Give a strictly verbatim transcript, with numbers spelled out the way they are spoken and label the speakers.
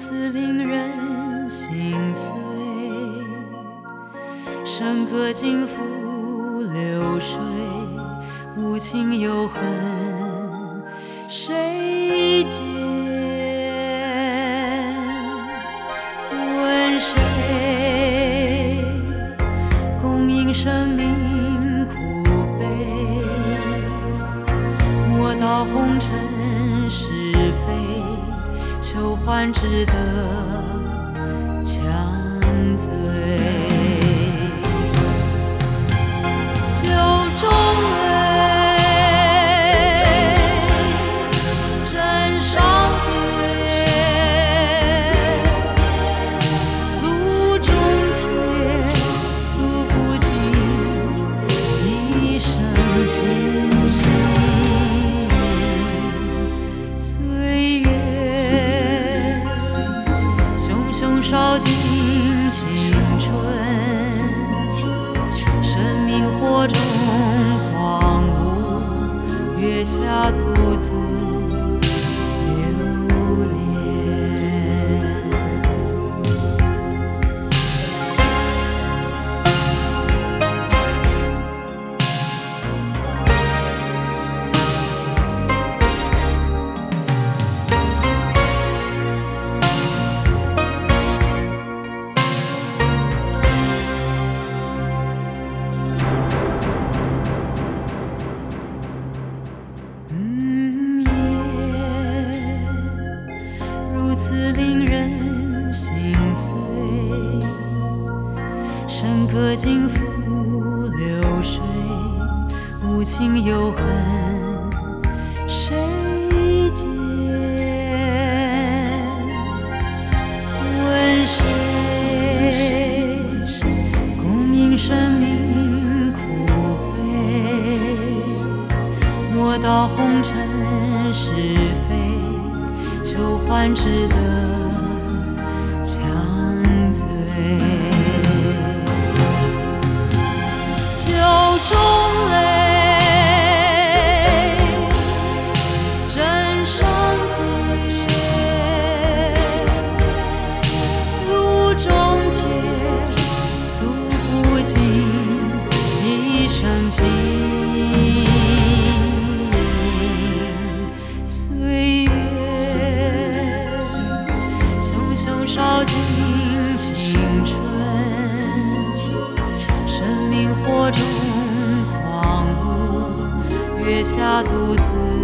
Speaker 1: 此令人心碎。笙歌尽付流水，无情有恨谁解？问谁共饮生命苦悲？莫道红尘是非，求欢只得强醉。酒中泪，枕上蝶，炉中铁，诉不尽一生情。岁月熊熊烧尽青春，生命火中狂舞，月下独自流连。如此令人心碎，笙歌尽付流水，无情有恨谁解？问谁共饮生命苦悲？莫道红尘是非，求欢只得强醉。酒中泪，枕上蝶，炉中铁，诉不尽一生情。岁月熊熊烧尽青春，生命火中狂舞，月下独自